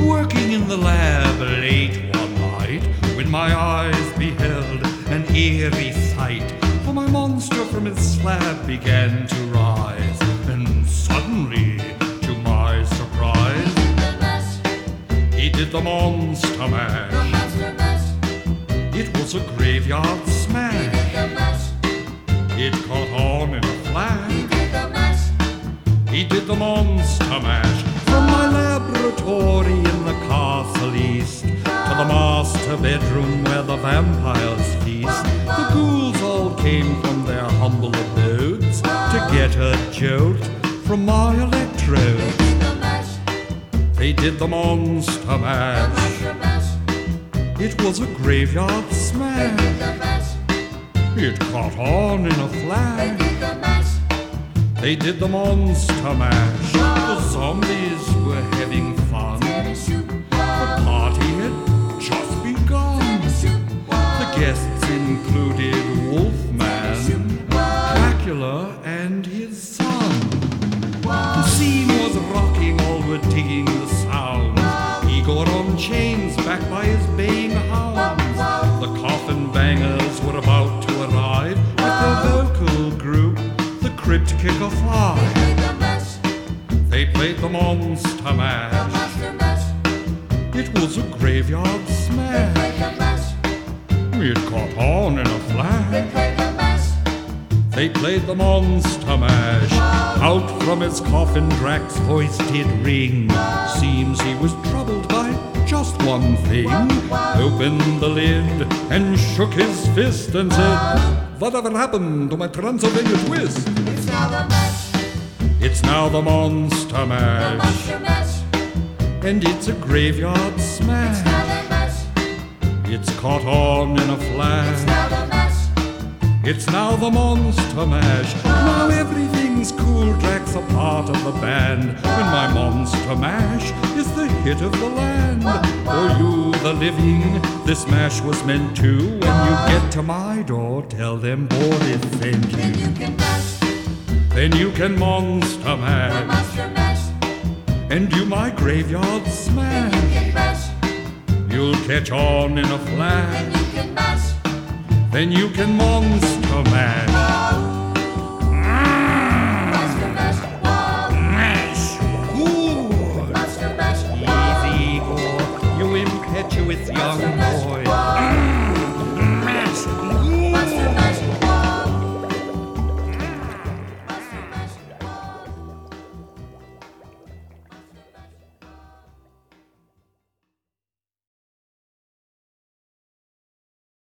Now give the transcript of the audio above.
working in the lab late one night, when my eyes beheld an eerie sight. For my monster from his slab began to rise, and suddenly, to my surprise, he did the monster mash. It was a graveyard smash. It caught on in a flash. He did the monster mash. From my laboratory in the castle east to the master bedroom where the vampires feast, the ghouls all came from their humble abodes to get a jolt from my electrodes. They did the monster mash. It was a graveyard smash. It caught on in a flash. They did the monster mash. The zombies were having fun. The party had just begun. The guests included Wolfman, Dracula, and his son. The scene was rocking, all were digging the sound. Igor on chains, backed by his baying hounds. The coffin bangers were about to arrive with their vocal group, the Crypt Kicker 5. They played the monster mash. It was a graveyard smash. It caught on in a flash. They played the monster mash. Out from his coffin Drac's voice did ring. Seems he was troubled by just one thing. Opened the lid and shook his fist and said, "Whatever happened to my Transylvania twist?" It's now the mash. It's now the monster mash. Monster mash. And it's a graveyard smash. It's now the mash. It's caught on in a flash. It's now the mash. It's now the monster mash. Now everything's cool. Drac's a part of the band, and my monster mash is the hit of the land. For you, the living, this mash was meant to. When you get to my door, tell them Boris sent Then you. you can mash. Then you can monster The mash, monster mash. and do my graveyard Then you smash. can mash. You'll catch on in a Then flash. you can mash. Then you can monster mash. Monster mash. Mash. Good. Monster mash. Easy, Igor, you impetuous young boy.